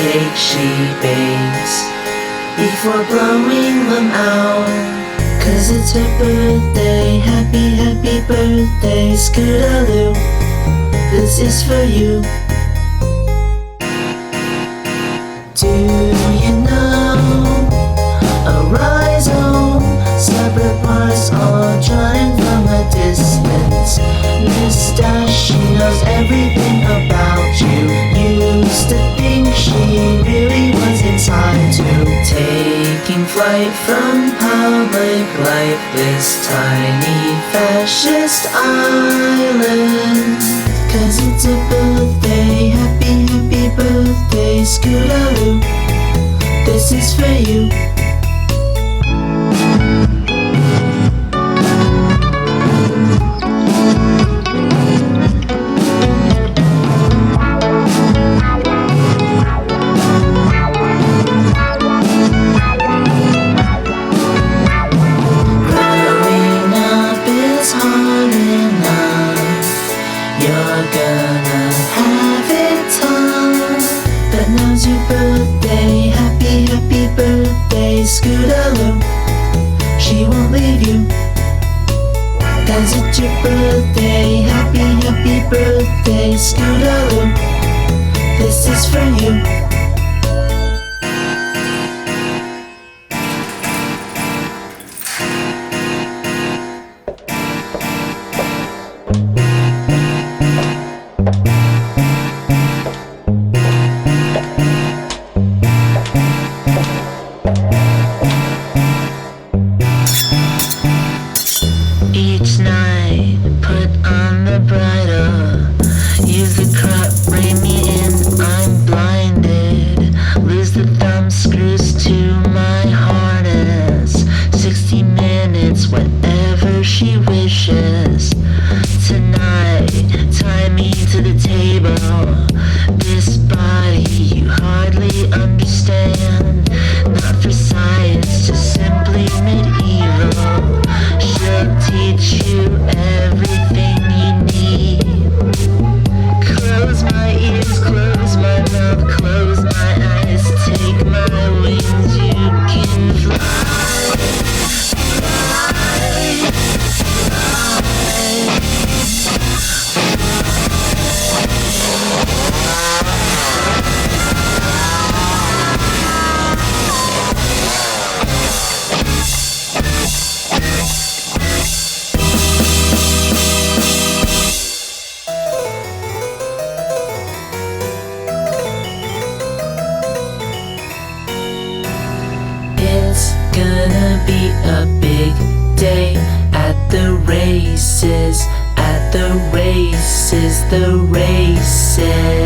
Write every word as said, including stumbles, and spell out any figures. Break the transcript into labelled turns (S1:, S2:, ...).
S1: cake she bakes before blowing them out. Cause it's her birthday, happy, happy birthday, Scootaloo, this is for you. Do you know a rhizome, separate parts all drawn from a distance? Mustache, she knows everything about you. Used to think she really was inside too. Taking flight from public life, this tiny fascist island. Cause it's a birthday, happy, happy birthday, Scootaloo, this is for you. You're gonna have it all. But now's your birthday, happy, happy birthday, Scootaloo, she won't leave you. Cause it's your birthday, happy, happy birthday, Scootaloo, this is for you. Each night, put on the bridle, use the crop, rein me in, I'm blinded. Lose the thumb screws to my harness. Sixty minutes, whatever she wishes. Tonight, tie me to the table. This body you hardly understand. Not for science, just simply medieval. She'll teach you everything you need. Close my ears, close my mouth, close my eyes. Take my wings, you can fly. Fly, fly. It's gonna be a big day at the races, at the races, the races.